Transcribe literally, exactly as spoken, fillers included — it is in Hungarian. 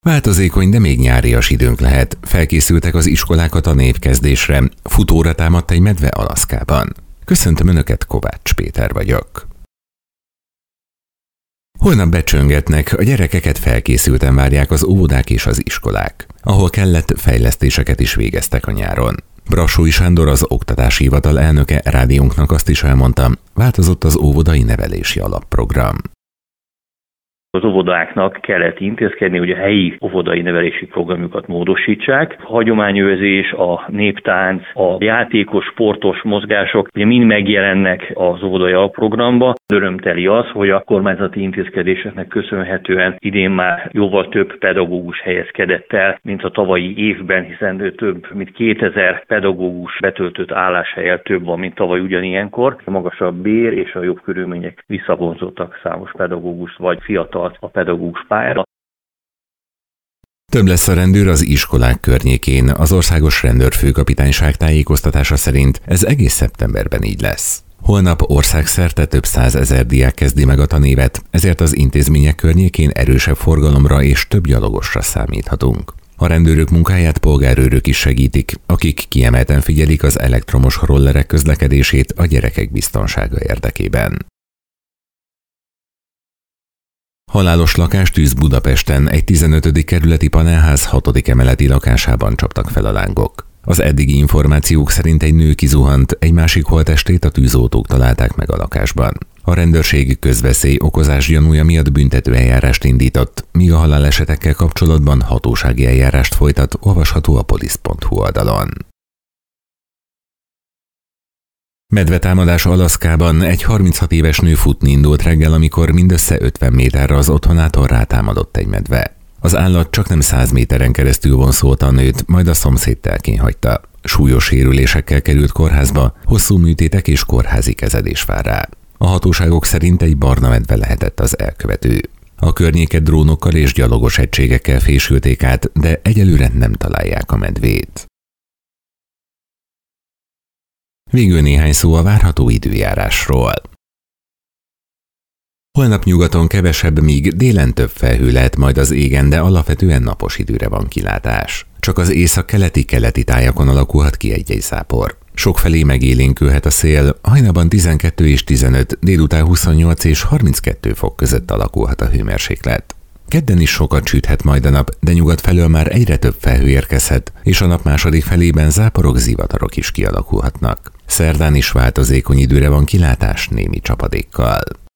Változékony, de még nyárias időnk lehet. Felkészültek az iskolákat a névkezdésre. Futóra támadt egy medve Alaszkában. Köszöntöm Önöket, Kovács Péter vagyok. Holnap becsöngetnek, a gyerekeket felkészülten várják az óvodák és az iskolák, ahol kellett, fejlesztéseket is végeztek a nyáron. Brassói Sándor, az Oktatási Hivatal elnöke rádiónknak azt is elmondta, változott az óvodai nevelési alapprogram. Az óvodáknak kellett intézkedni, hogy a helyi óvodai nevelési programjukat módosítsák. A hagyományőrzés, a néptánc, a játékos, sportos mozgások ugye mind megjelennek az óvodai alapprogramba. Örömteli az, hogy a kormányzati intézkedéseknek köszönhetően idén már jóval több pedagógus helyezkedett el, mint a tavalyi évben, hiszen több mint kétezer pedagógus betöltött álláshelyel több van, mint tavaly ugyanilyenkor. A magasabb bér és a jobb körülmények visszavonzottak számos pedagógust vagy fiatal a pedagógus pályára. Több lesz a rendőr az iskolák környékén. Az Országos Rendőrfőkapitányság tájékoztatása szerint ez egész szeptemberben így lesz. Holnap országszerte több százezer diák kezdi meg a tanévet, ezért az intézmények környékén erősebb forgalomra és több gyalogosra számíthatunk. A rendőrök munkáját polgárőrök is segítik, akik kiemelten figyelik az elektromos rollerek közlekedését a gyerekek biztonsága érdekében. Halálos lakástűz Budapesten, egy tizenötödik kerületi panelház hatodik emeleti lakásában csaptak fel a lángok. Az eddigi információk szerint egy nő kizuhant, egy másik holttestét a tűzoltók találták meg a lakásban. A rendőrség közveszély okozás gyanúja miatt büntetőeljárást indított, míg a halálesetekkel kapcsolatban hatósági eljárást folytat, olvasható a polisz pont hu oldalon. Medvetámadás Alaszkában, egy harminchat éves nő futni indult reggel, amikor mindössze ötven méterre az otthonától rátámadott egy medve. Az állat csaknem száz méteren keresztül vonszolta a nőt, majd a szomszéd telkén hagyta. Súlyos sérülésekkel került kórházba, hosszú műtétek és kórházi kezelés vár rá. A hatóságok szerint egy barna medve lehetett az elkövető. A környéket drónokkal és gyalogos egységekkel fésülték át, de egyelőre nem találják a medvét. Végül néhány szó a várható időjárásról. Holnap nyugaton kevesebb, míg délen több felhő lehet majd az égen, de alapvetően napos időre van kilátás. Csak az észak-keleti-keleti tájakon alakulhat ki egy-egy zápor. Sokfelé megélénkülhet a szél, hajnalban tizenkettő és tizenöt, délután huszonnyolc és harminckettő fok között alakulhat a hőmérséklet. Kedden is sokat süthet majd a nap, de nyugat felől már egyre több felhő érkezhet, és a nap második felében záporok, zivatarok is kialakulhatnak. Szerdán is változékony időre van kilátás némi csapadékkal.